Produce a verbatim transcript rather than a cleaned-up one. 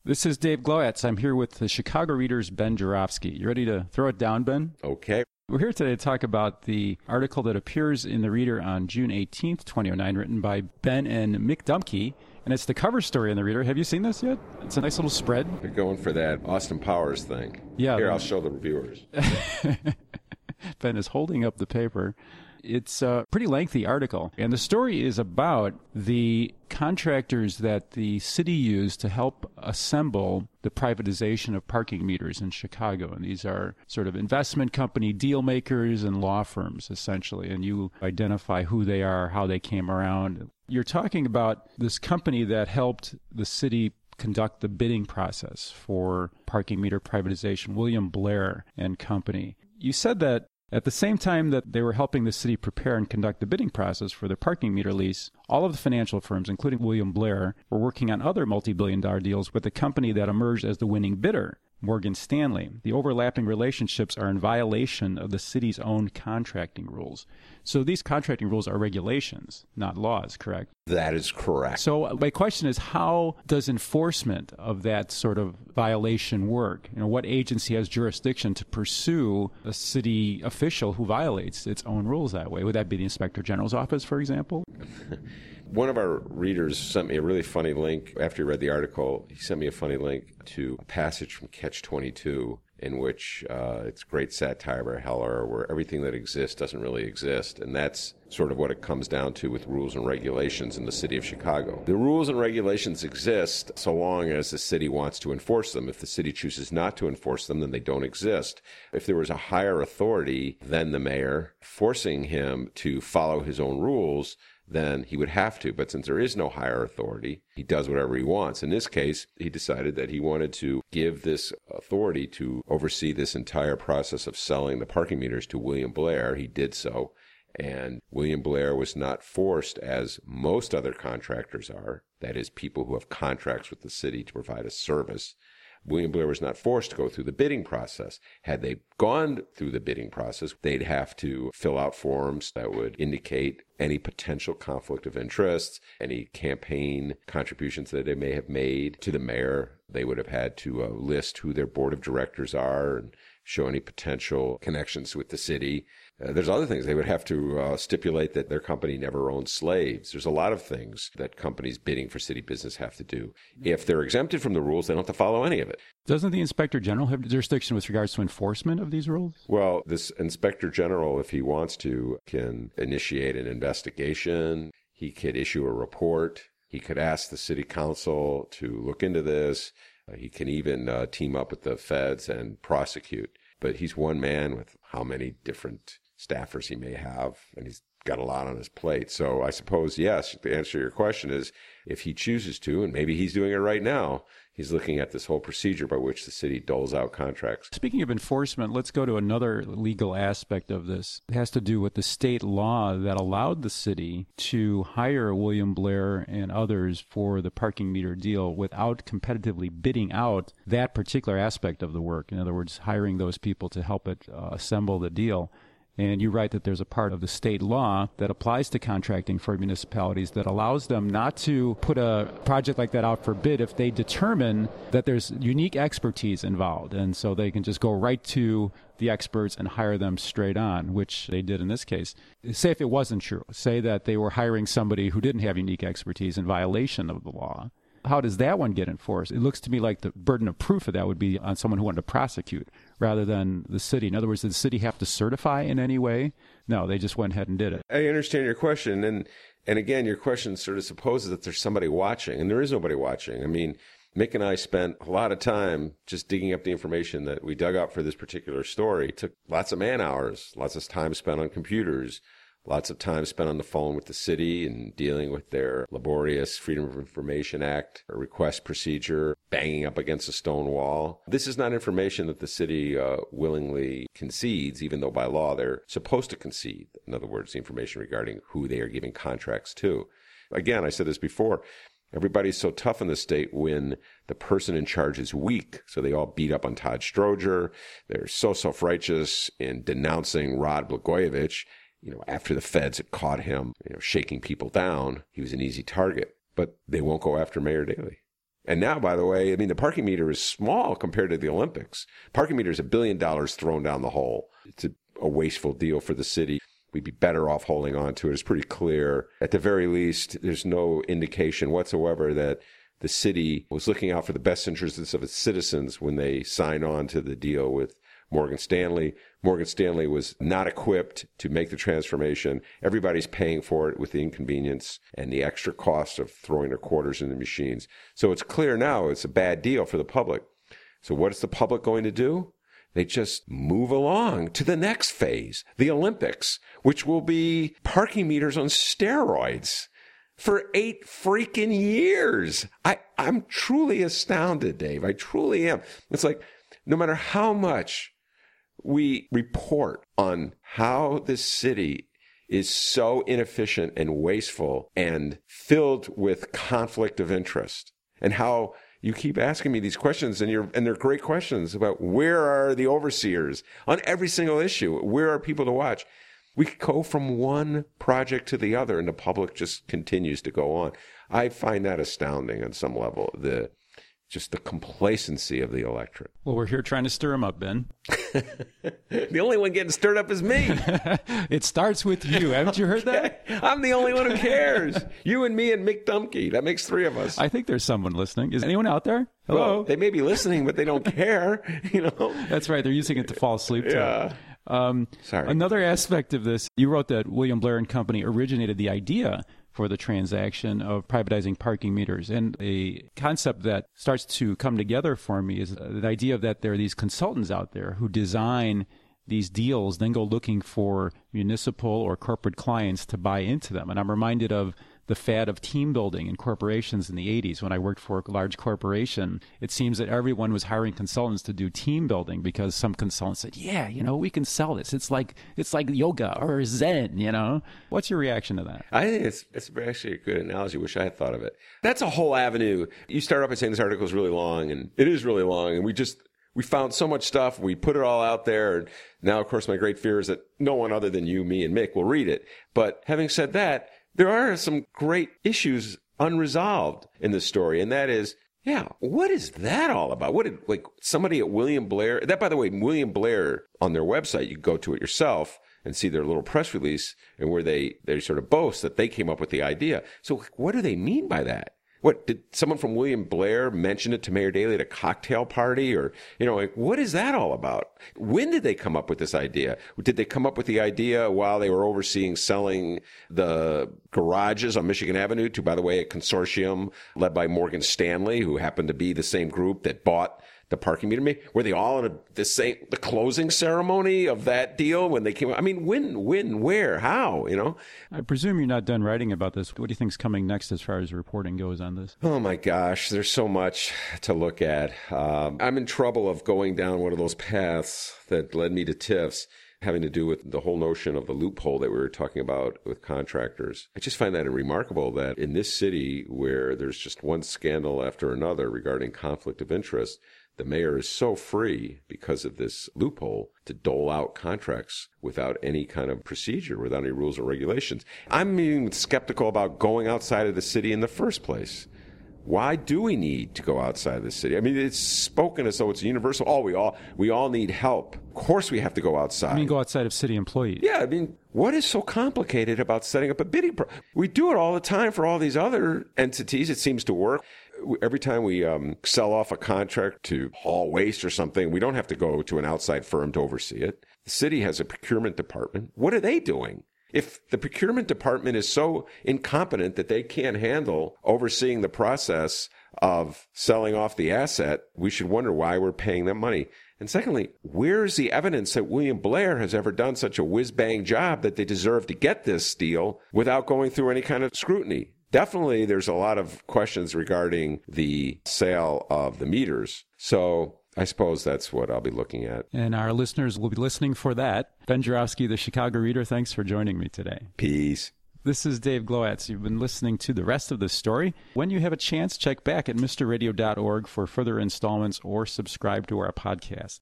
This is Dave Glowacz. I'm here with the Chicago Reader's Ben Joravsky. You ready to throw it down, Ben? Okay. We're here today to talk about the article that appears in the Reader on June eighteenth, twenty oh nine, written by Ben and Mick Dumke, and it's the cover story in the Reader. Have you seen this yet? It's a nice little spread. They're going for that Austin Powers thing. Yeah. Here, I'll show the reviewers. Ben is holding up the paper. It's a pretty lengthy article, and the story is about the contractors that the city used to help assemble the privatization of parking meters in Chicago. And these are sort of investment company deal makers and law firms, essentially, and you identify who they are, how they came around. You're talking about this company that helped the city conduct the bidding process for parking meter privatization, William Blair and Company. You said that at the same time that they were helping the city prepare and conduct the bidding process for their parking meter lease, all of the financial firms, including William Blair, were working on other multi-billion dollar deals with the company that emerged as the winning bidder, Morgan Stanley. The overlapping relationships are in violation of the city's own contracting rules. So these contracting rules are regulations, not laws, correct? That is correct. So my question is, how does enforcement of that sort of violation work? You know, what agency has jurisdiction to pursue a city official who violates its own rules that way? Would that be the Inspector General's office, for example? One of our readers sent me a really funny link. After he read the article, he sent me a funny link to a passage from Catch twenty-two, in which uh, it's great satire by Heller, where everything that exists doesn't really exist. And that's sort of what it comes down to with rules and regulations in the city of Chicago. The rules and regulations exist so long as the city wants to enforce them. If the city chooses not to enforce them, then they don't exist. If there was a higher authority than the mayor forcing him to follow his own rules, then he would have to. But since there is no higher authority, he does whatever he wants. In this case, he decided that he wanted to give this authority to oversee this entire process of selling the parking meters to William Blair. He did so. And William Blair was not forced, as most other contractors are, that is, people who have contracts with the city to provide a service. William Blair was not forced to go through the bidding process. Had they gone through the bidding process, they'd have to fill out forms that would indicate any potential conflict of interests, any campaign contributions that they may have made to the mayor. They would have had to uh, list who their board of directors are and show any potential connections with the city. Uh, there's other things. They would have to uh, stipulate that their company never owned slaves. There's a lot of things that companies bidding for city business have to do. If they're exempted from the rules, they don't have to follow any of it. Doesn't the Inspector General have jurisdiction with regards to enforcement of these rules? Well, this Inspector General, if he wants to, can initiate an investigation. He could issue a report. He could ask the city council to look into this. Uh, he can even uh, team up with the feds and prosecute. But he's one man with how many different staffers he may have, and he's got a lot on his plate. So I suppose, yes, the answer to your question is, if he chooses to, and maybe he's doing it right now, he's looking at this whole procedure by which the city doles out contracts. Speaking of enforcement, let's go to another legal aspect of this. It has to do with the state law that allowed the city to hire William Blair and others for the parking meter deal without competitively bidding out that particular aspect of the work. In other words, hiring those people to help it uh, assemble the deal. And you write that there's a part of the state law that applies to contracting for municipalities that allows them not to put a project like that out for bid if they determine that there's unique expertise involved. And so they can just go right to the experts and hire them straight on, which they did in this case. Say if it wasn't true. Say that they were hiring somebody who didn't have unique expertise in violation of the law. How does that one get enforced? It looks to me like the burden of proof of that would be on someone who wanted to prosecute rather than the city. In other words, did the city have to certify in any way? No, they just went ahead and did it. I understand your question. And, and again, your question sort of supposes that there's somebody watching, and there is nobody watching. I mean, Mick and I spent a lot of time just digging up the information that we dug up for this particular story. It took lots of man hours, lots of time spent on computers, lots of time spent on the phone with the city and dealing with their laborious Freedom of Information Act request procedure, banging up against a stone wall. This is not information that the city uh, willingly concedes, even though by law they're supposed to concede. In other words, the information regarding who they are giving contracts to. Again, I said this before, everybody's so tough in the state when the person in charge is weak. So they all beat up on Todd Stroger. They're so self-righteous in denouncing Rod Blagojevich. You know, after the feds had caught him, you know, shaking people down, he was an easy target. But they won't go after Mayor Daley. And now, by the way, I mean, the parking meter is small compared to the Olympics. Parking meter is a billion dollars thrown down the hole. It's a, a wasteful deal for the city. We'd be better off holding on to it. It's pretty clear. At the very least, there's no indication whatsoever that the city was looking out for the best interests of its citizens when they signed on to the deal with Morgan Stanley. Morgan Stanley was not equipped to make the transformation. Everybody's paying for it with the inconvenience and the extra cost of throwing their quarters in the machines. So it's clear now it's a bad deal for the public. So what is the public going to do? They just move along to the next phase, the Olympics, which will be parking meters on steroids for eight freaking years. I, I'm truly astounded, Dave. I truly am. It's like, no matter how much we report on how this city is so inefficient and wasteful and filled with conflict of interest, and how you keep asking me these questions, and you're and they're great questions about where are the overseers on every single issue, where are people to watch. We go from one project to the other, and the public just continues to go on. I find that astounding on some level. The Just the complacency of the electorate. Well, we're here trying to stir them up, Ben. The only one getting stirred up is me. It starts with you. Haven't you heard that? I'm the only one who cares. You and me and Mick Dumke. That makes three of us. I think there's someone listening. Is anyone out there? Hello? Well, they may be listening, but they don't care. You know. That's right. They're using it to fall asleep to. Yeah. Um, Sorry. Another aspect of this, you wrote that William Blair and Company originated the idea for the transaction of privatizing parking meters. And a concept that starts to come together for me is the idea that there are these consultants out there who design these deals, then go looking for municipal or corporate clients to buy into them. And I'm reminded of the fad of team building in corporations in the eighties. When I worked for a large corporation, it seems that everyone was hiring consultants to do team building because some consultant said, yeah, you know, we can sell this. It's like it's like yoga or Zen, you know. What's your reaction to that? I think it's, it's actually a good analogy. Wish I had thought of it. That's a whole avenue. You start off by saying this article is really long, and it is really long, and we just we found so much stuff. We put it all out there. And now, of course, my great fear is that no one other than you, me, and Mick will read it. But having said that, there are some great issues unresolved in this story, and that is, yeah, what is that all about? What did, like, somebody at William Blair, that, by the way, William Blair, on their website, you can go to it yourself and see their little press release, and where they, they sort of boast that they came up with the idea. So what do they mean by that? What, did someone from William Blair mention it to Mayor Daley at a cocktail party? Or, you know, like, what is that all about? When did they come up with this idea? Did they come up with the idea while they were overseeing selling the garages on Michigan Avenue to, by the way, a consortium led by Morgan Stanley, who happened to be the same group that bought the parking meter? Were they all in a, the same, the closing ceremony of that deal when they came? I mean, when, when, where, how, you know? I presume you're not done writing about this. What do you think's coming next as far as reporting goes on this? Oh my gosh, there's so much to look at. Um, I'm in trouble of going down one of those paths that led me to TIFs, having to do with the whole notion of the loophole that we were talking about with contractors. I just find that remarkable that in this city where there's just one scandal after another regarding conflict of interest, the mayor is so free because of this loophole to dole out contracts without any kind of procedure, without any rules or regulations. I'm even skeptical about going outside of the city in the first place. Why do we need to go outside the city? I mean, it's spoken as though it's universal. Oh, we all we all need help. Of course we have to go outside. I mean, go outside of city employees. Yeah, I mean, what is so complicated about setting up a bidding pro- We do it all the time for all these other entities. It seems to work. Every time we um, sell off a contract to haul waste or something, we don't have to go to an outside firm to oversee it. The city has a procurement department. What are they doing? If the procurement department is so incompetent that they can't handle overseeing the process of selling off the asset, we should wonder why we're paying them money. And secondly, where is the evidence that William Blair has ever done such a whiz-bang job that they deserve to get this deal without going through any kind of scrutiny? Definitely, there's a lot of questions regarding the sale of the meters. So I suppose that's what I'll be looking at. And our listeners will be listening for that. Ben Joravsky, the Chicago Reader, thanks for joining me today. Peace. This is Dave Glowacz. You've been listening to the rest of the story. When you have a chance, check back at Mister Radio dot org for further installments or subscribe to our podcast.